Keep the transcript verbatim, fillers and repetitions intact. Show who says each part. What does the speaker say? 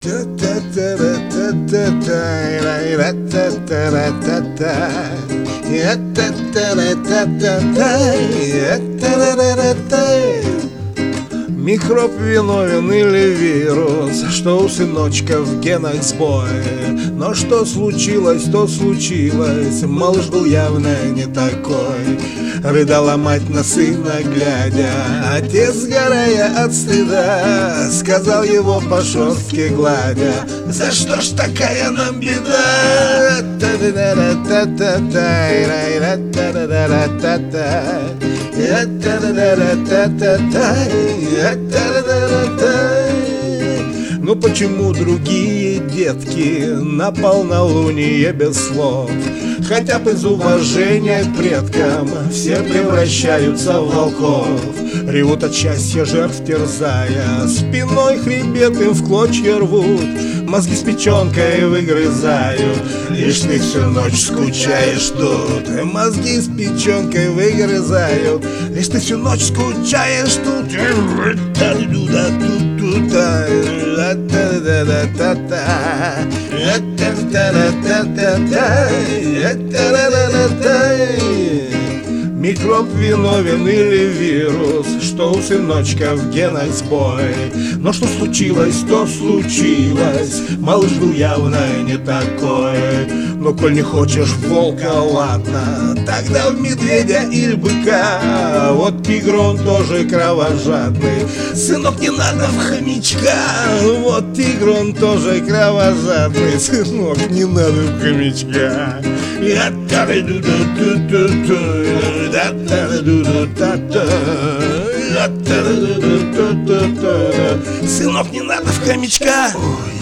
Speaker 1: Микроб виновен или вирус, что у сыночка в генах сбой. Но что случилось, то случилось, малыш был явно не такой. Рыдала мать на сына глядя, отец, сгорая от стыда, сказал его по шерстке гладя: за что ж такая нам беда? Ну почему другие детки на полнолуние без слов, хотя бы из уважения к предкам, все превращаются в волков? Ревут от счастья жертв терзая, спиной хребет им в клочья рвут, мозги с печенкой выгрызают. Лишь ты всю ночь скучаешь тут, мозги с печенкой выгрызают. Лишь ты всю ночь скучаешь тут. Микроб виновен или вирус, что у сыночка в генах сбой. Но что случилось, то случилось, малыш был явно не такой. Но коль не хочешь в волка, ладно, тогда в медведя или быка. Вот тигр он тоже кровожадный, сынок, не надо в хомячка. Вот тигр он тоже кровожадный, сынок, не надо в хомячка. Сынок, не надо в хомячка.